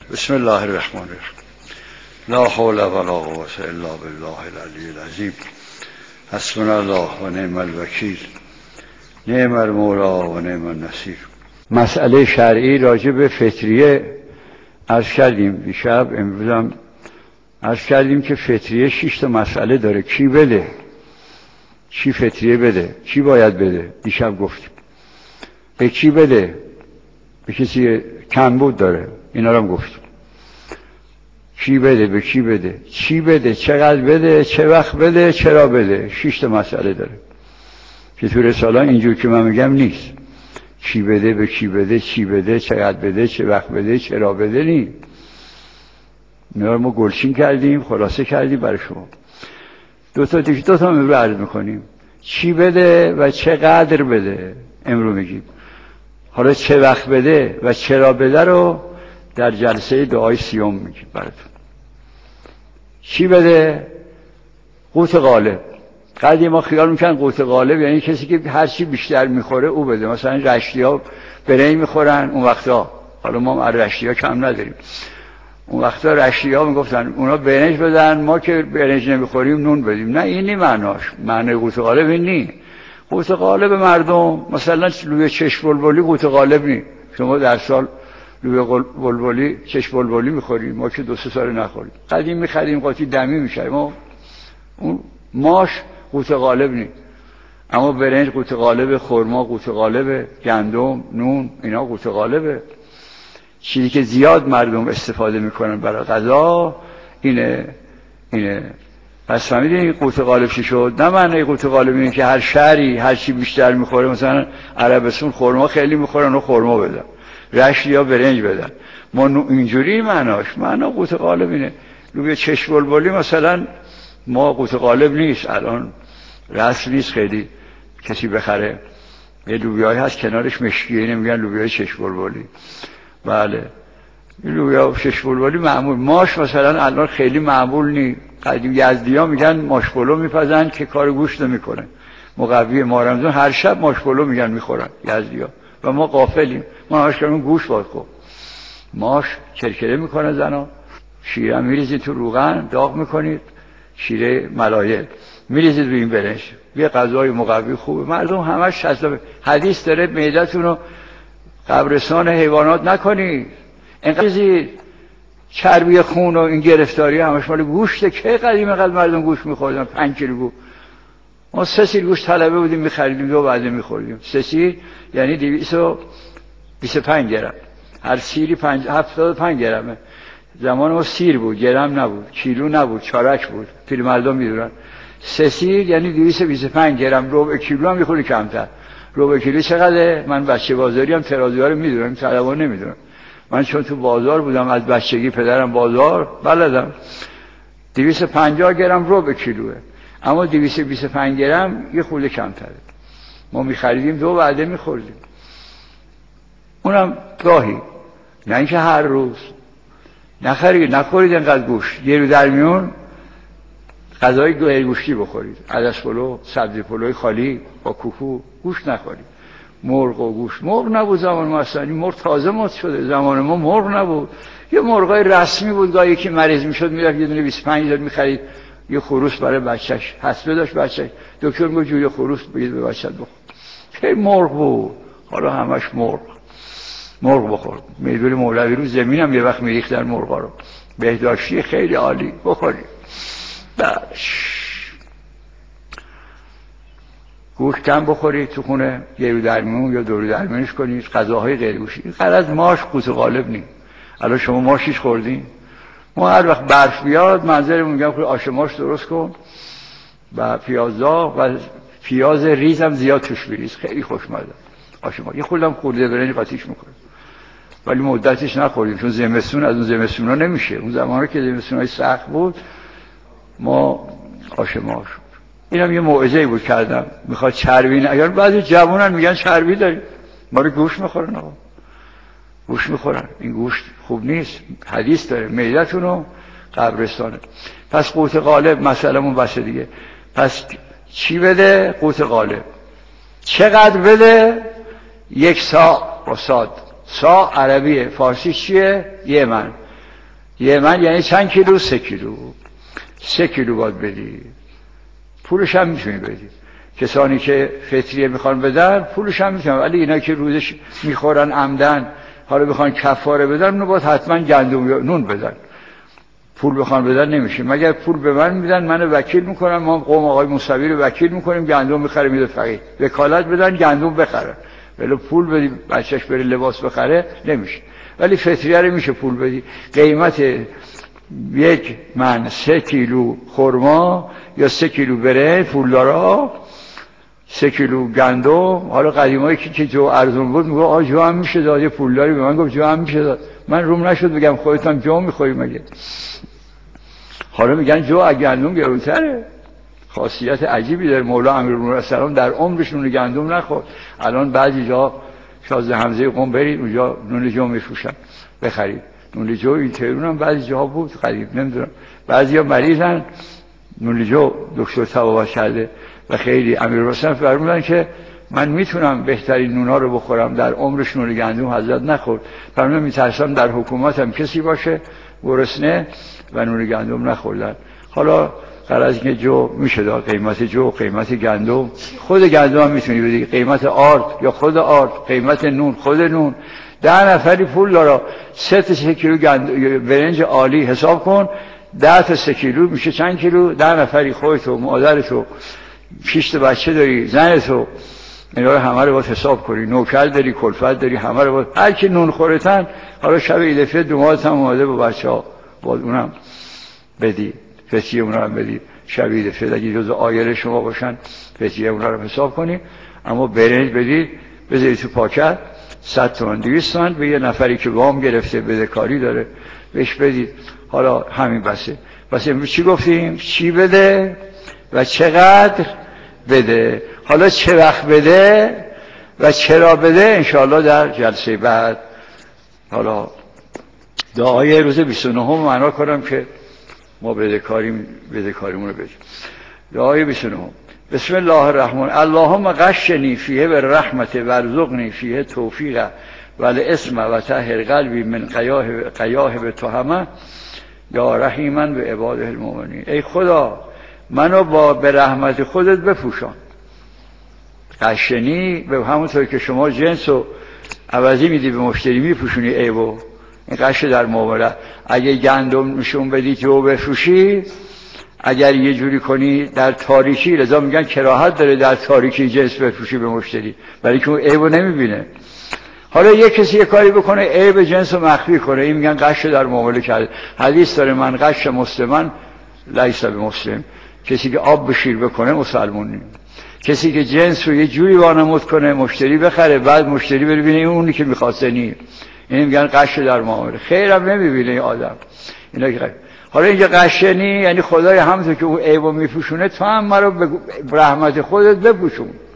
بسم الله الرحمن الرحیم. لا حول ولا قوة الا بالله العلی العظیم. حسبنا الله و نعم الوکیل. نعم المولا و نعم النصیر. مسئله شرعی راجع به فطریه عرض کردیم دیشب. امروز هم عرض کردیم که فطریه 6 تا مسئله داره. کی بده؟ چی فطریه بده؟ چی باید بده؟ دیشب گفتیم. به کی بده؟ به کسی کمبود داره، اینا رو هم گفتیم. کی بده؟ به کی بده؟ چی بده؟ چقدر بده؟ چه وقت بده؟ چرا بده؟ 6 تا مسئله داره که تو رساله اینجور که من میگم نیست. کی بده؟ به کی بده؟ چی بده؟ چقدر بده؟ چه وقت بده؟ چرا بده؟ نیست. اینا رو ما گلچین کردیم، خلاصه کردیم برای شما. دو تا امروز عرض میکنیم. چی بده و چقدر بده امروز میگیم. حالا چه وقت بده و چرا بده رو در جلسه دعای سیوم میگیم براتون. چی بده؟ قوت غالب. قدیم ما خیال میکنن قوت غالب یعنی کسی که هر چی بیشتر میخوره او بده. مثلا رشتی‌ها برنج میخورن اون وقتا، حالا ما از رشتی‌ها کم نداریم، اون وقتا رشتی‌ها میگفتن اونا برنج بدن، ما که برنج نمیخوریم نون بدیم. نه، این نی معناش. معنی قوت غالب این نی. قوت غالب مردم مثلا لوبیا چشم بلبلی قوت غالب نی. شما در سال لوبیا بلبلی چشم بلبلی میخوریم، ما که 2-3 سال نخوریم. قدیم میخریم قاطی دمی میشه. ما اون ماش قوت غالب نی. اما برنج قوت غالب، خرما قوت غالب، گندم، نون، اینا قوت غالبه. چیزی که زیاد مردم استفاده میکنن برای غذا اینه. پس فهمیدین این قوت غالب چی شد؟ نه معنی قوت غالب اینه که هر شهری هر چی بیشتر میخوره، مثلا عربستان خرما خیلی میخورن و خرما بدن، رشتی‌ها برنج بدن. ما اینجوری معناش. معنا قوت غالب اینه. لوبیا چشم بلبلی مثلا ما قوت غالب نیست، الان رسم نیست خیلی کسی بخره. یه لوبیایی هست کنارش مشکیه، نمیگن لوبیای چشم بلبلی. بله، لوبیا چشم بلبلی معمول. ماش مثلا الان خیلی معمول نی. قدیم یزدی‌ها میگن ماش پلو میپزن که کار گوشت نمیکنه، مقوی ما رمضان هر شب ماش پلو میگن میخورن یزدی‌ها و ما غافلیم. ما همش کردیم گوشت باید خورد. ماش کرکره میکنه زنا. شیره میریزید تو روغن داغ میکنید، شیره ملایل میریزید روی این برنج. یه غذای مقوی خوبه. مردم همش حدیث داره معدتون رو قبرستان حیوانات نکنید. اینقدر چربی خون و این گرفتاری همش مال گوشته. که قدیم اینقدر مردم گوشت میخوردن؟ 5 کیلو گوشت. ما 3 سیر گوشت طلبه بودیم میخریدیم، 2 وعده میخوردیم. 3 سیر یعنی 225 گرم. هر سیری 75 گرمه. زمان ما سیر بود، گرم نبود، کیلو نبود، چارک بود. پیر مردم میدونن 3 سیر یعنی 225 گرم. ربع کیلو هم میخوری کمتر. ربع کیلو چقدره؟ من بچه بازاری هم ترازوها رو میدونم، طلبا نمیدونم. من چون تو بازار بودم از بچگی، پدرم بازار بلدم. 250 گرم ربع کیلوه، اما 225 گرم یه خورده کمتره. ما میخریدیم 2 وعده میخوردیم، اونم گاهی، نه اینکه هر روز. نخورید انقدر گوشت. یه رو در میون غذای غیرگوشتی بخورید. عدس پلو، سبزی پلوی خالی با کوکو. گوشت نخورید. مرغ و گوشت. مرغ نبود زمان ما اصلا. مرغ تازه مد شده. زمان ما مرغ نبود. یه مرغای رسمی بود، گاهی که مریض میشد میرفت یه دونه 25 دلار میخرید، یه خروس برای بچهش. حسبه داشت بچهش. دکتر میگه جوری خروس بگید به بچه‌ت بخور. خیلی مرغ بود. حالا همش مرغ بخور. میدون مولوی رو زمینم یه وقت میریختن مرغا رو. بهداشتی خیلی عالی. بخورید. گوشت کم بخورید تو خونه، یه رو درمیون یا 2 رو درمیونش کنید. غذاهای غیر گوشتی. غرض ماش قوت غالب نیست. الان شما ماشیش خوردین؟ ما هر وقت برف بیاد منظرمون میگم که آش ماش درست کن و پیازا و پیاز ریز هم زیاد توش بریز، خیلی خوشمزه آش ماش. یه خودم خورده برنج قاطیش میکنه، ولی مدتش نخوردیم چون زمستون از اون زمستونا نمیشه. اون زمانی که زمستونای سخت بود ما آش ماش. اینم یه موعظه‌ای بود کردم. میخواد چربی نه، یعنی بعضی جوانان میگن چربی داریم، ما رو گوشت میخورن. آقا گوشت میخورن، این گوشت خوب نیست. حدیث داره معدتونو قبرستانه. پس قوت غالب مسئله‌مون بس دیگه. پس چی بده؟ قوت غالب. چقدر بده؟ 1 صاع با صاد. صاع عربیه، فارسی چیه؟ یه من. یه من یعنی چند کیلو؟ 3 کیلو. 3 کیلو باید بدی، پولش هم میتونی بدی. کسانی که فطریه میخوان بدن پولش هم میتونن، ولی اینا که روزش میخورن عمدن حالا بخوان کفاره بدن اونو باید حتما گندم یا نون بدن. پول بخوان بدن نمیشه. مگر پول به من میدن، منو وکیل میکنن، ما قوم آقای موسوی رو وکیل میکنیم، گندم میخره میده فقیر. وکالت بدن گندم بخرن، ولی پول بدی بچهش بره لباس بخره نمیشه. ولی فطریه رو میشه پول بدی. قیمت 1 من 3 کیلو خرما یا 3 کیلو برنج پولدارا، 3 کیلو گندم. حالا قدیمایی که جو ارزون بود میگه آ جو هم میشه داد، یه پولداری به من گفت جو هم میشه داد. من روم نشد بگم خودتون جو میخوری مگه؟ حالا میگن جو از گندم گرونتره. خاصیت عجیبی داره. مولا امیرالمومنین السلام در عمرش نون گندم نخورد. الان بعضی جا شازده حمزه قم برید اونجا نون جو میفروشن، بخرید. نون جو این تهران هم بعضی جا بود قریب نمیدونم. بعضیا مریضن نون جو دکتر تبابت کرده و خیلی امیرالحسین فرمودن که من میتونم بهترین نونا رو بخورم، در عمرش نون گندم حضرت نخورد. فرمودن میترسم در حکومتم کسی باشه گرسنه و نون گندم نخوردن. حالا غرض اینکه جو میشه داد، قیمت جو، قیمت گندم، خود گندم هم میتونی بدی، قیمت آرد یا خود آرد، قیمت نون خود نون. 10 نفری پول داره 3 تا 3 کیلو برنج عالی حساب کن، 10 تا 3 کیلو میشه چند کیلو؟ 10 نفری، خودتو، مادرتو، 6 تا بچه داری، زنتو، اینا رو همه رو باید حساب کنی، نوکر داری، کلفت داری، همه رو باید. هر کی نون خورتن حالا شب عید فطر دومات هم اومده با بچه‌ها باید اونم بدی، فطریه اونا هم بدی. شب عید فطر اگه جزو آیل شما باشن فطریه اونا رو حساب کنی. اما برنج بدید بذاری تو پاکت 100 تومن 200 تومن به یه نفری که وام گرفته بدهکاری داره بهش بدید. حالا همین بسه. بس امروز چی گفتیم؟ چی بده و چقدر بده. حالا چه وقت بده و چرا بده انشاءالله در جلسه بعد. حالا دعای روز 29 معنا کنم که ما بدهکاریمون رو بدیم. دعای 29. بسم الله الرحمن. اللهم غشنی فیه بالرحمت وارزقنی فیه توفیق والاسم و طهر قلبی من قیاه به تهمه یا رحیما به عباده المؤمنین. ای خدا منو به رحمت خودت بپوشان. غشنی به همونطور که شما جنس و عوضی میدی به مشتری میپوشونی عیبو، این غش در معامله. اگه گندم نشون بدی جو بفروشی، اگر یه جوری کنی در تاریکی، لذا میگن کراهت داره در تاریکی جنس بفروشی به مشتری، برای که اون عیبو نمیبینه. حالا یه کسی یه کاری بکنه عیب جنس رو مخفی کنه، این میگن غش در معامله کرده. حدیث داره من غش مسلمان لیس بمسلم، کسی که آب به شیر بکنه مسلمان نیست. کسی که جنس رو یه جوری وانمود کنه مشتری بخره بعد مشتری بره ببینه اونی که می‌خواسته نیست، این میگن غش در معامله. خیرم نمیبینه این آدم. اینا که حالا اینجا غشنی یعنی خدای همونطور که اون عیبو میپوشونه تو هم مرا به رحمت خودت بپوشون.